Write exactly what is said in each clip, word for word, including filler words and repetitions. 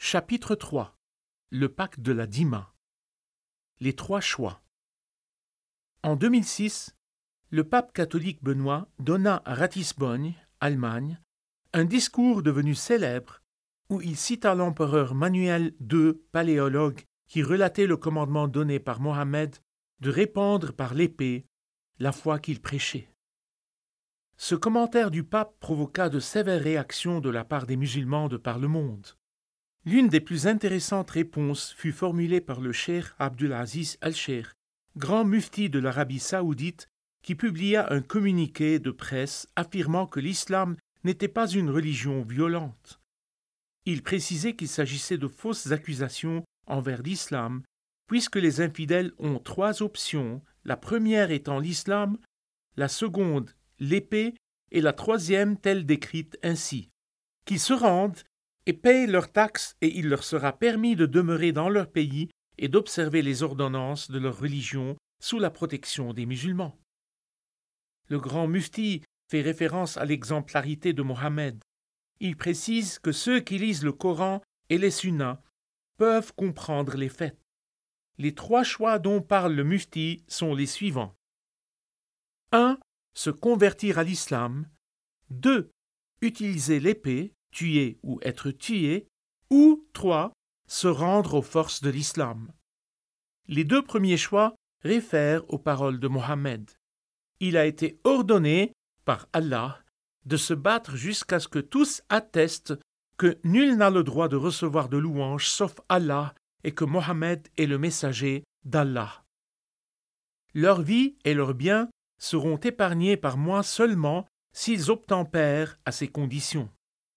Chapitre trois. Le pacte de la Dîma. Les trois choix. En deux mille six, le pape catholique Benoît donna à Ratisbonne, Allemagne, un discours devenu célèbre où il cita l'empereur Manuel deux, paléologue, qui relatait le commandement donné par Mohammed de répandre par l'épée la foi qu'il prêchait. Ce commentaire du pape provoqua de sévères réactions de la part des musulmans de par le monde. L'une des plus intéressantes réponses fut formulée par le cheikh Abdulaziz Al-Cheikh, grand mufti de l'Arabie saoudite, qui publia un communiqué de presse affirmant que l'islam n'était pas une religion violente. Il précisait qu'il s'agissait de fausses accusations envers l'islam, puisque les infidèles ont trois options, la première étant l'islam, la seconde l'épée et la troisième telle décrite ainsi, qu'ils se rendent et payent leurs taxes et il leur sera permis de demeurer dans leur pays et d'observer les ordonnances de leur religion sous la protection des musulmans. Le grand mufti fait référence à l'exemplarité de Mohammed. Il précise que ceux qui lisent le Coran et les sunnas peuvent comprendre les faits. Les trois choix dont parle le mufti sont les suivants. un. Se convertir à l'islam. deux. Utiliser l'épée, tuer ou être tué. Ou trois. Se rendre aux forces de l'islam. Les deux premiers choix réfèrent aux paroles de Mohammed. Il a été ordonné par Allah de se battre jusqu'à ce que tous attestent que nul n'a le droit de recevoir de louange sauf Allah et que Mohammed est le messager d'Allah. Leur vie et leurs biens seront épargnés par moi seulement s'ils obtempèrent à ces conditions.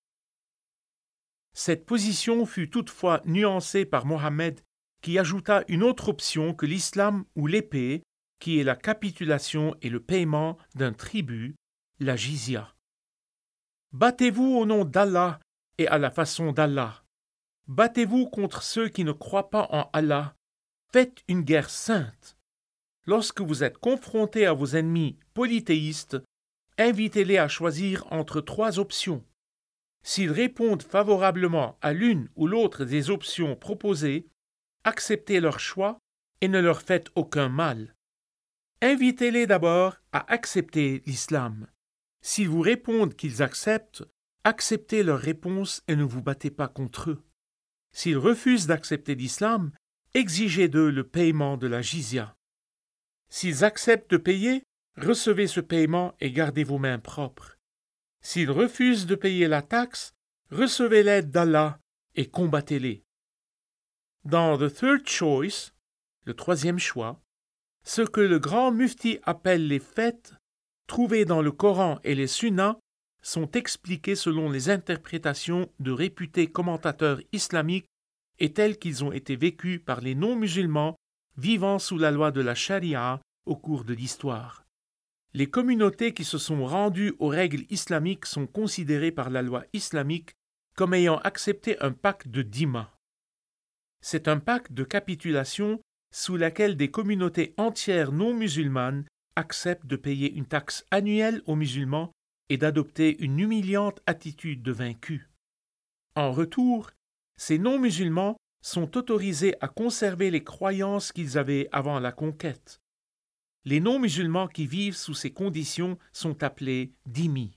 Cette position fut toutefois nuancée par Mohammed qui ajouta une autre option que l'islam ou l'épée, qui est la capitulation et le paiement d'un tribut, la jizya. Battez-vous au nom d'Allah et à la façon d'Allah. Battez-vous contre ceux qui ne croient pas en Allah. Faites une guerre sainte. Lorsque vous êtes confrontés à vos ennemis polythéistes, invitez-les à choisir entre trois options. S'ils répondent favorablement à l'une ou l'autre des options proposées, acceptez leur choix et ne leur faites aucun mal. Invitez-les d'abord à accepter l'islam. S'ils vous répondent qu'ils acceptent, acceptez leur réponse et ne vous battez pas contre eux. S'ils refusent d'accepter l'islam, exigez d'eux le paiement de la jizya. S'ils acceptent de payer, recevez ce paiement et gardez vos mains propres. S'ils refusent de payer la taxe, recevez l'aide d'Allah et combattez-les. Dans The Third Choice, le troisième choix, ce que le grand mufti appelle les faits, trouvés dans le Coran et les sunnas, sont expliqués selon les interprétations de réputés commentateurs islamiques et tels qu'ils ont été vécus par les non-musulmans vivant sous la loi de la charia au cours de l'histoire. Les communautés qui se sont rendues aux règles islamiques sont considérées par la loi islamique comme ayant accepté un pacte de Dîma. C'est un pacte de capitulation sous laquelle des communautés entières non musulmanes acceptent de payer une taxe annuelle aux musulmans et d'adopter une humiliante attitude de vaincu. En retour, ces non-musulmans sont autorisés à conserver les croyances qu'ils avaient avant la conquête. Les non-musulmans qui vivent sous ces conditions sont appelés dhimmis.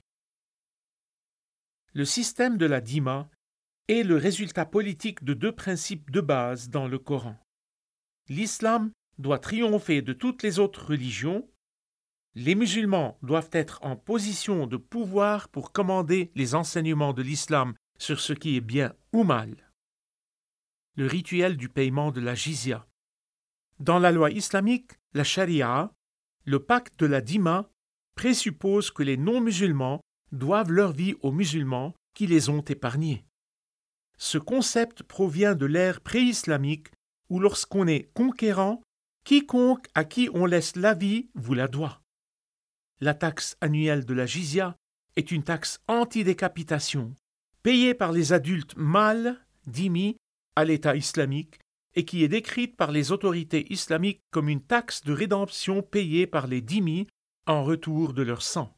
Le système de la Dîma est le résultat politique de deux principes de base dans le Coran. L'islam doit triompher de toutes les autres religions. Les musulmans doivent être en position de pouvoir pour commander les enseignements de l'islam sur ce qui est bien ou mal. Le rituel du paiement de la jizya. Dans la loi islamique, la charia, le pacte de la Dîma présuppose que les non-musulmans doivent leur vie aux musulmans qui les ont épargnés. Ce concept provient de l'ère pré-islamique où lorsqu'on est conquérant, quiconque à qui on laisse la vie vous la doit. La taxe annuelle de la jizya est une taxe anti-décapitation, payée par les adultes mâles, dhimmis, à l'État islamique, et qui est décrite par les autorités islamiques comme une taxe de rédemption payée par les dhimmis en retour de leur sang.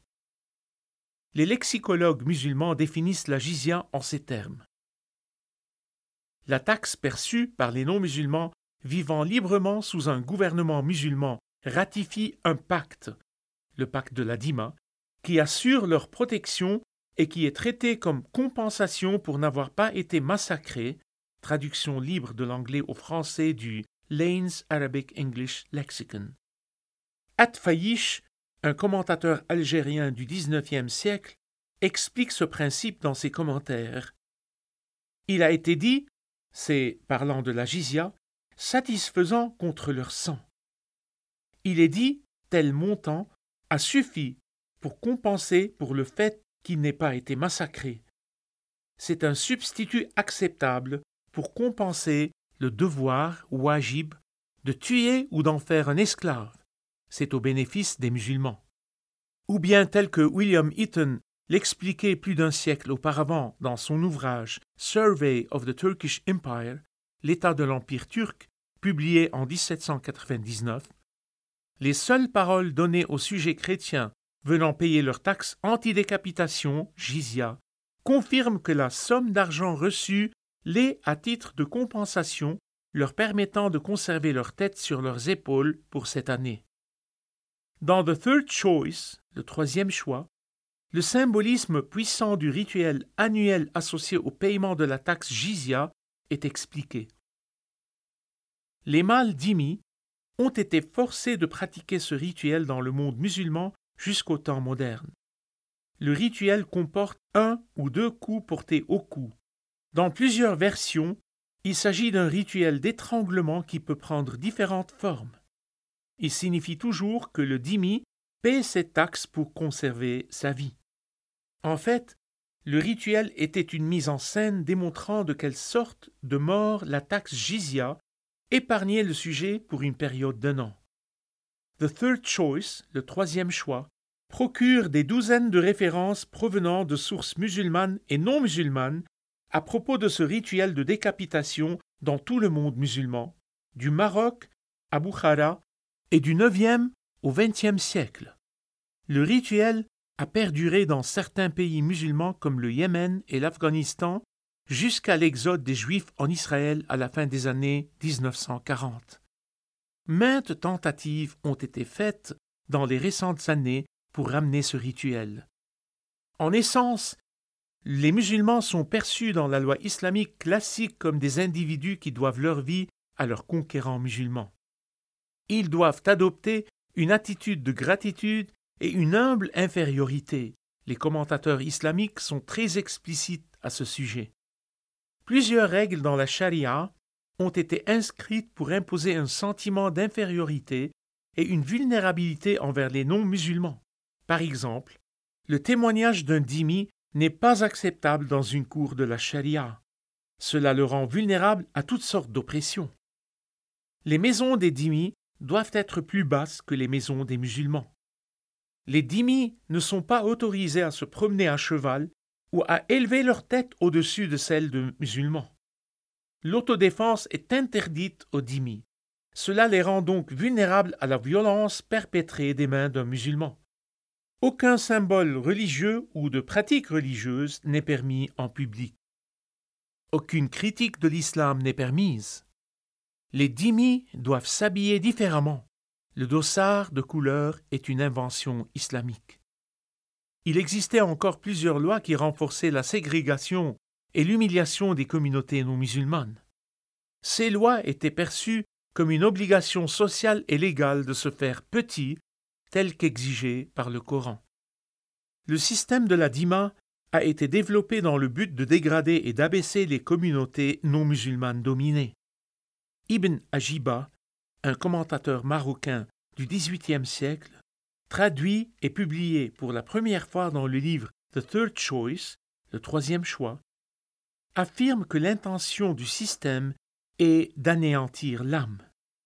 Les lexicologues musulmans définissent la jizya en ces termes. la taxe perçue par les non-musulmans vivant librement sous un gouvernement musulman ratifie un pacte, le pacte de la Dima, qui assure leur protection et qui est traité comme compensation pour n'avoir pas été massacrés, traduction libre de l'anglais au français du Lane's Arabic English Lexicon. At-Fayish, un commentateur algérien du dix-neuvième siècle, explique ce principe dans ses commentaires. Il a été dit, c'est, parlant de la jizya, satisfaisant contre leur sang. Il est dit, tel montant a suffi pour compenser pour le fait qu'il n'ait pas été massacré. C'est un substitut acceptable pour compenser le devoir, wajib, de tuer ou d'en faire un esclave. C'est au bénéfice des musulmans. Ou bien tel que William Eaton l'expliquait plus d'un siècle auparavant dans son ouvrage Survey of the Turkish Empire, l'état de l'Empire turc, publié en dix-sept cent quatre-vingt-dix-neuf, les seules paroles données aux sujets chrétiens venant payer leur taxe anti-décapitation, jizya, confirment que la somme d'argent reçue l'est à titre de compensation, leur permettant de conserver leur tête sur leurs épaules pour cette année. Dans The Third Choice, le troisième choix, le symbolisme puissant du rituel annuel associé au paiement de la taxe jizya est expliqué. Les mâles dhimmi ont été forcés de pratiquer ce rituel dans le monde musulman jusqu'au temps moderne. Le rituel comporte un ou deux coups portés au cou. Dans plusieurs versions, il s'agit d'un rituel d'étranglement qui peut prendre différentes formes. Il signifie toujours que le dhimmi paie ses taxes pour conserver sa vie. En fait, le rituel était une mise en scène démontrant de quelle sorte de mort la taxe jizya épargnait le sujet pour une période d'un an. The Third Choice, le troisième choix, procure des douzaines de références provenant de sources musulmanes et non musulmanes à propos de ce rituel de décapitation dans tout le monde musulman, du Maroc à Bukhara et du neuvième au vingtième siècle. Le rituel a perduré dans certains pays musulmans comme le Yémen et l'Afghanistan jusqu'à l'exode des Juifs en Israël à la fin des années dix-neuf cent quarante. Maintes tentatives ont été faites dans les récentes années pour ramener ce rituel. En essence, les musulmans sont perçus dans la loi islamique classique comme des individus qui doivent leur vie à leurs conquérants musulmans. Ils doivent adopter une attitude de gratitude et une humble infériorité. Les commentateurs islamiques sont très explicites à ce sujet. Plusieurs règles dans la charia ont été inscrites pour imposer un sentiment d'infériorité et une vulnérabilité envers les non-musulmans. Par exemple, le témoignage d'un dhimmi n'est pas acceptable dans une cour de la charia. Cela le rend vulnérable à toutes sortes d'oppressions. Les maisons des dhimmis doivent être plus basses que les maisons des musulmans. Les dhimmis ne sont pas autorisés à se promener à cheval ou à élever leur tête au-dessus de celle de musulmans. L'autodéfense est interdite aux dhimmis. Cela les rend donc vulnérables à la violence perpétrée des mains d'un musulman. Aucun symbole religieux ou de pratique religieuse n'est permis en public. Aucune critique de l'islam n'est permise. Les dhimmis doivent s'habiller différemment. Le dossard de couleur est une invention islamique. Il existait encore plusieurs lois qui renforçaient la ségrégation et l'humiliation des communautés non musulmanes. Ces lois étaient perçues comme une obligation sociale et légale de se faire petit, tel qu'exigé par le Coran. Le système de la Dima a été développé dans le but de dégrader et d'abaisser les communautés non musulmanes dominées. Ibn Ajiba, un commentateur marocain du dix-huitième siècle, traduit et publié pour la première fois dans le livre The Third Choice, le troisième choix, affirme que l'intention du système est d'anéantir l'âme.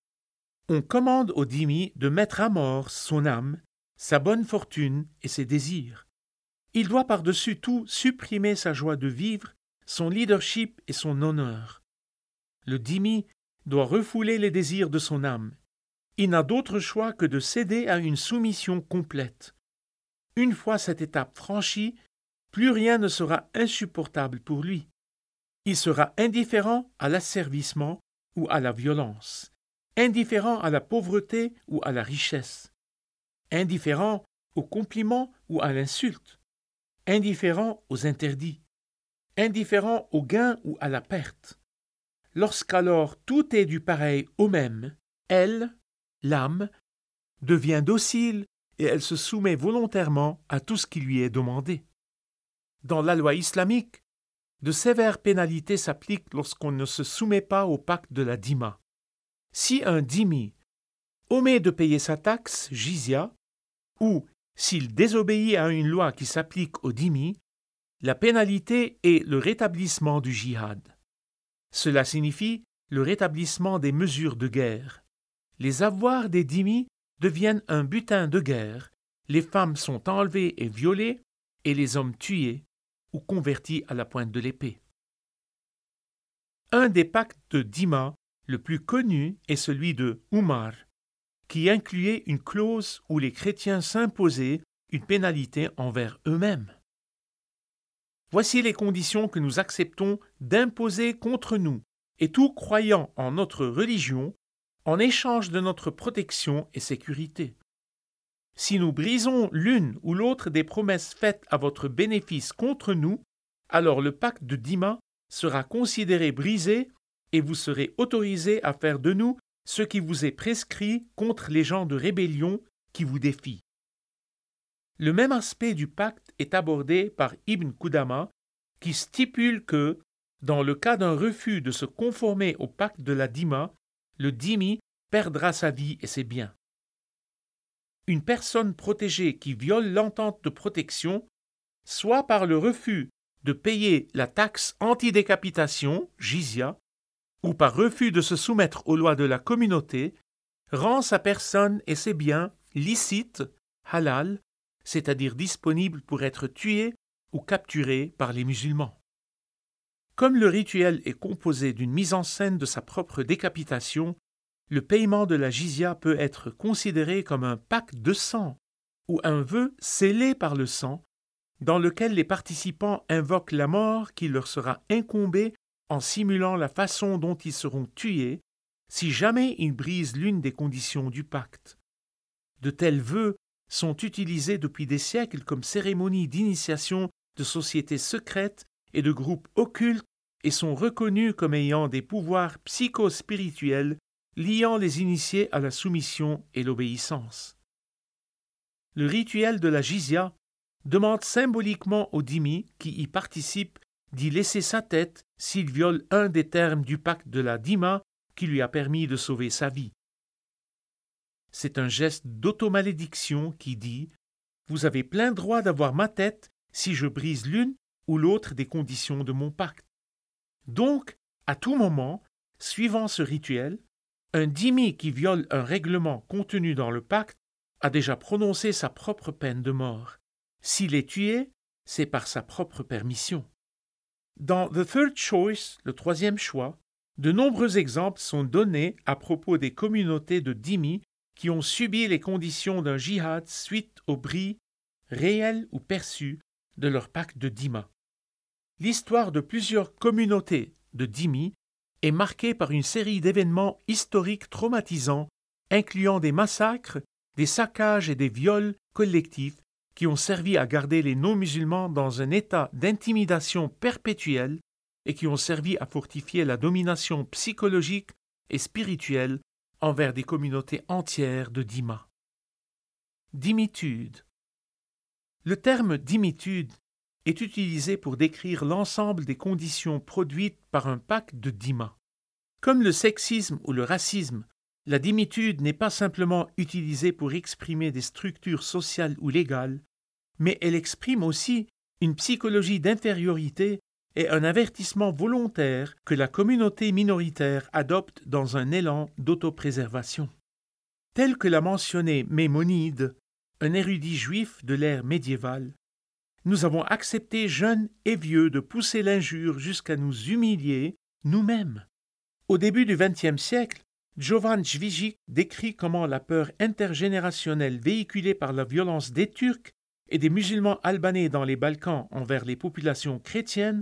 On commande au dhimmi de mettre à mort son âme, sa bonne fortune et ses désirs. Il doit par-dessus tout supprimer sa joie de vivre, son leadership et son honneur. Le dhimmi doit refouler les désirs de son âme. Il n'a d'autre choix que de céder à une soumission complète. Une fois cette étape franchie, plus rien ne sera insupportable pour lui. Il sera indifférent à l'asservissement ou à la violence, indifférent à la pauvreté ou à la richesse, indifférent aux compliments ou à l'insulte, indifférent aux interdits, indifférent au gain ou à la perte. Lorsqu'alors tout est du pareil au même, elle, l'âme, devient docile et elle se soumet volontairement à tout ce qui lui est demandé. Dans la loi islamique, de sévères pénalités s'appliquent lorsqu'on ne se soumet pas au pacte de la dîma. Si un dhimmi omet de payer sa taxe, jizya, ou s'il désobéit à une loi qui s'applique au dhimmi, la pénalité est le rétablissement du jihad. Cela signifie le rétablissement des mesures de guerre. Les avoirs des dhimmis deviennent un butin de guerre, les femmes sont enlevées et violées, et les hommes tués ou convertis à la pointe de l'épée. Un des pactes de dhimma le plus connu est celui de Umar, qui incluait une clause où les chrétiens s'imposaient une pénalité envers eux-mêmes. Voici les conditions que nous acceptons d'imposer contre nous et tout croyant en notre religion en échange de notre protection et sécurité. Si nous brisons l'une ou l'autre des promesses faites à votre bénéfice contre nous, alors le pacte de dhimma sera considéré brisé et vous serez autorisé à faire de nous ce qui vous est prescrit contre les gens de rébellion qui vous défient. Le même aspect du pacte est abordé par Ibn Qudama, qui stipule que, dans le cas d'un refus de se conformer au pacte de la dhimma, le dhimmi perdra sa vie et ses biens. Une personne protégée qui viole l'entente de protection, soit par le refus de payer la taxe antidécapitation, jizya, ou par refus de se soumettre aux lois de la communauté, rend sa personne et ses biens licites, halal, c'est-à-dire disponibles pour être tués ou capturés par les musulmans. Comme le rituel est composé d'une mise en scène de sa propre décapitation, le paiement de la jizya peut être considéré comme un pacte de sang ou un vœu scellé par le sang, dans lequel les participants invoquent la mort qui leur sera incombée en simulant la façon dont ils seront tués si jamais ils brisent l'une des conditions du pacte. De tels vœux sont utilisés depuis des siècles comme cérémonie d'initiation de sociétés secrètes et de groupes occultes et sont reconnus comme ayant des pouvoirs psychospirituels liant les initiés à la soumission et l'obéissance. Le rituel de la jizya demande symboliquement aux dhimmi qui y participent d'y laisser sa tête s'il viole un des termes du pacte de la dhimma qui lui a permis de sauver sa vie. C'est un geste d'automalédiction qui dit « Vous avez plein droit d'avoir ma tête si je brise l'une ou l'autre des conditions de mon pacte. » Donc, à tout moment, suivant ce rituel, un dhimmi qui viole un règlement contenu dans le pacte a déjà prononcé sa propre peine de mort. S'il est tué, c'est par sa propre permission. Dans The Third Choice, le troisième choix, de nombreux exemples sont donnés à propos des communautés de dhimmi qui ont subi les conditions d'un jihad suite au bris, réel ou perçu, de leur pacte de dhimma. L'histoire de plusieurs communautés de dhimmi est marquée par une série d'événements historiques traumatisants, incluant des massacres, des saccages et des viols collectifs qui ont servi à garder les non-musulmans dans un état d'intimidation perpétuelle et qui ont servi à fortifier la domination psychologique et spirituelle envers des communautés entières de dhimma. Dhimmitude. Le terme dhimmitude est utilisé pour décrire l'ensemble des conditions produites par un pacte de dhimma. Comme le sexisme ou le racisme, la dhimmitude n'est pas simplement utilisée pour exprimer des structures sociales ou légales, mais elle exprime aussi une psychologie d'infériorité et un avertissement volontaire que la communauté minoritaire adopte dans un élan d'autopréservation. Tel que l'a mentionné Maïmonide, un érudit juif de l'ère médiévale, nous avons accepté jeunes et vieux de pousser l'injure jusqu'à nous humilier nous-mêmes. Au début du vingtième siècle, Jovan Cvijic décrit comment la peur intergénérationnelle véhiculée par la violence des Turcs et des musulmans albanais dans les Balkans envers les populations chrétiennes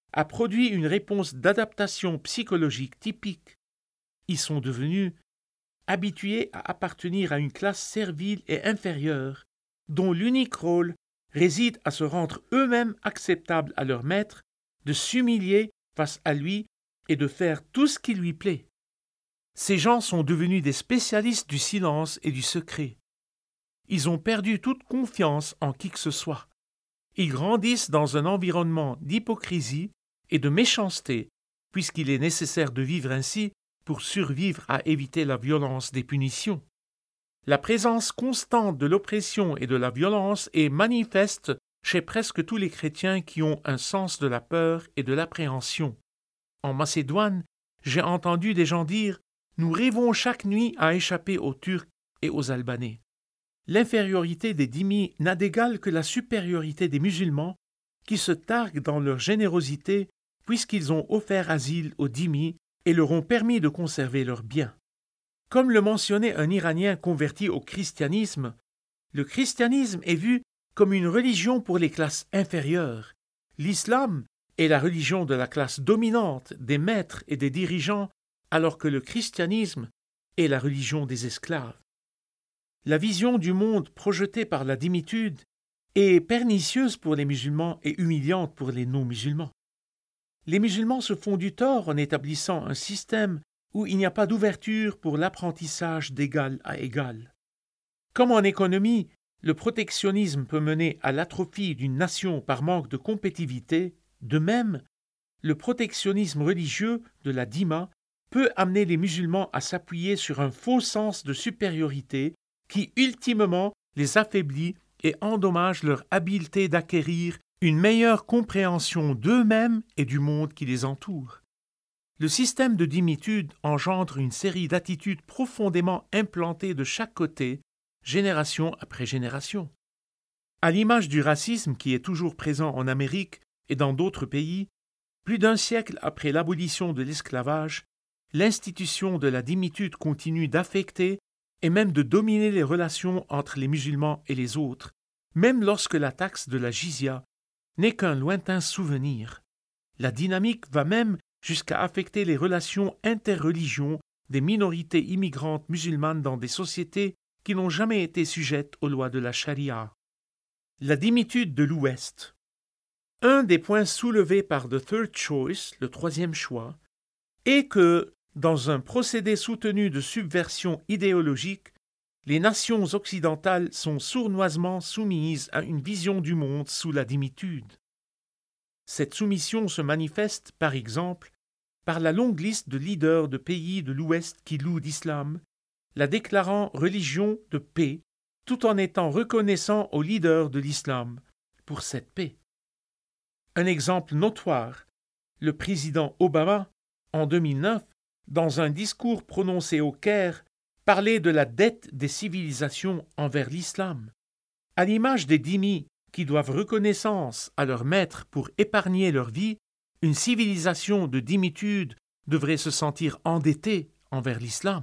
a produit une réponse d'adaptation psychologique typique. Ils sont devenus habitués à appartenir à une classe servile et inférieure, dont l'unique rôle réside à se rendre eux-mêmes acceptables à leur maître, de s'humilier face à lui et de faire tout ce qui lui plaît. Ces gens sont devenus des spécialistes du silence et du secret. Ils ont perdu toute confiance en qui que ce soit. Ils grandissent dans un environnement d'hypocrisie et de méchanceté, puisqu'il est nécessaire de vivre ainsi pour survivre à éviter la violence des punitions. La présence constante de l'oppression et de la violence est manifeste chez presque tous les chrétiens qui ont un sens de la peur et de l'appréhension. En Macédoine, j'ai entendu des gens dire « Nous rêvons chaque nuit à échapper aux Turcs et aux Albanais ». L'infériorité des dhimmis n'a d'égal que la supériorité des musulmans qui se targuent dans leur générosité puisqu'ils ont offert asile aux dhimmis et leur ont permis de conserver leurs biens. Comme le mentionnait un Iranien converti au christianisme, le christianisme est vu comme une religion pour les classes inférieures. L'islam est la religion de la classe dominante, des maîtres et des dirigeants, alors que le christianisme est la religion des esclaves. La vision du monde projetée par la dhimmitude est pernicieuse pour les musulmans et humiliante pour les non-musulmans. Les musulmans se font du tort en établissant un système où il n'y a pas d'ouverture pour l'apprentissage d'égal à égal. Comme en économie, le protectionnisme peut mener à l'atrophie d'une nation par manque de compétitivité, de même, le protectionnisme religieux de la dhimma peut amener les musulmans à s'appuyer sur un faux sens de supériorité qui ultimement les affaiblit et endommage leur habileté d'acquérir une meilleure compréhension d'eux-mêmes et du monde qui les entoure. Le système de dhimmitude engendre une série d'attitudes profondément implantées de chaque côté, génération après génération. À l'image du racisme qui est toujours présent en Amérique et dans d'autres pays, plus d'un siècle après l'abolition de l'esclavage, l'institution de la dhimmitude continue d'affecter et même de dominer les relations entre les musulmans et les autres, même lorsque la taxe de la jizya n'est qu'un lointain souvenir. La dynamique va même jusqu'à affecter les relations interreligions des minorités immigrantes musulmanes dans des sociétés qui n'ont jamais été sujettes aux lois de la charia. La dhimmitude de l'Ouest. Un des points soulevés par The Third Choice, le troisième choix, est que, dans un procédé soutenu de subversion idéologique, les nations occidentales sont sournoisement soumises à une vision du monde sous la dhimmitude. Cette soumission se manifeste, par exemple, par la longue liste de leaders de pays de l'Ouest qui louent l'islam, la déclarant religion de paix, tout en étant reconnaissant aux leaders de l'islam pour cette paix. Un exemple notoire, le président Obama, en deux mille neuf, dans un discours prononcé au Caire, parlait de la dette des civilisations envers l'islam. À l'image des dhimmis qui doivent reconnaissance à leur maître pour épargner leur vie, une civilisation de dhimmitude devrait se sentir endettée envers l'islam.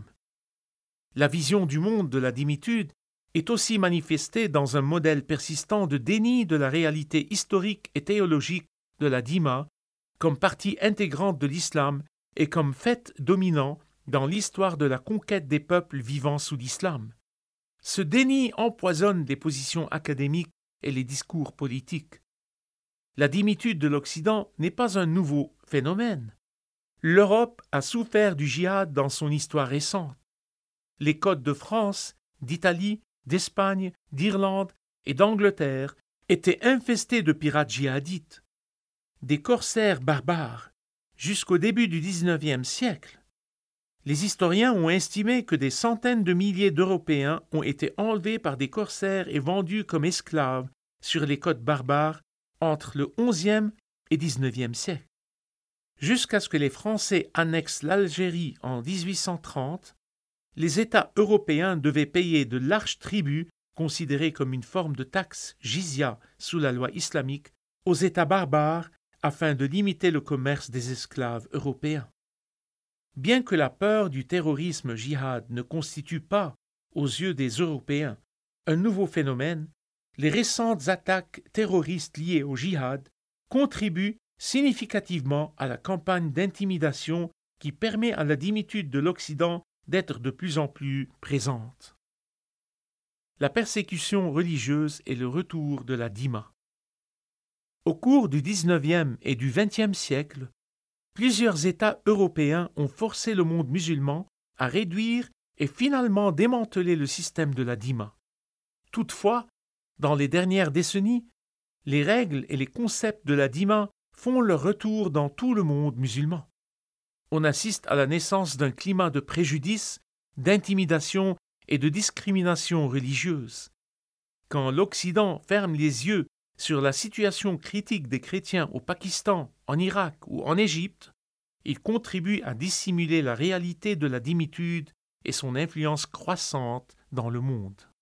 La vision du monde de la dhimmitude est aussi manifestée dans un modèle persistant de déni de la réalité historique et théologique de la dhimma comme partie intégrante de l'islam et comme fait dominant dans l'histoire de la conquête des peuples vivant sous l'islam. Ce déni empoisonne les positions académiques et les discours politiques. La dhimmitude de l'Occident n'est pas un nouveau phénomène. L'Europe a souffert du djihad dans son histoire récente. Les côtes de France, d'Italie, d'Espagne, d'Irlande et d'Angleterre étaient infestées de pirates djihadites. Des corsaires barbares, jusqu'au début du dix-neuvième siècle. Les historiens ont estimé que des centaines de milliers d'Européens ont été enlevés par des corsaires et vendus comme esclaves sur les côtes barbares entre le onzième et dix-neuvième siècle. Jusqu'à ce que les Français annexent l'Algérie en dix-huit cent trente, les États européens devaient payer de larges tributs, considérés comme une forme de taxe jizya sous la loi islamique, aux États barbares afin de limiter le commerce des esclaves européens. Bien que la peur du terrorisme djihad ne constitue pas, aux yeux des Européens, un nouveau phénomène, les récentes attaques terroristes liées au djihad contribuent significativement à la campagne d'intimidation qui permet à la dimitude de l'Occident d'être de plus en plus présente. La persécution religieuse et le retour de la dîma. Au cours du dix-neuvième et du vingtième siècle, plusieurs États européens ont forcé le monde musulman à réduire et finalement démanteler le système de la dîma. Toutefois, dans les dernières décennies, les règles et les concepts de la dîma font leur retour dans tout le monde musulman. On assiste à la naissance d'un climat de préjudice, d'intimidation et de discrimination religieuse. Quand l'Occident ferme les yeux sur la situation critique des chrétiens au Pakistan, en Irak ou en Égypte, il contribue à dissimuler la réalité de la dimitude et son influence croissante dans le monde.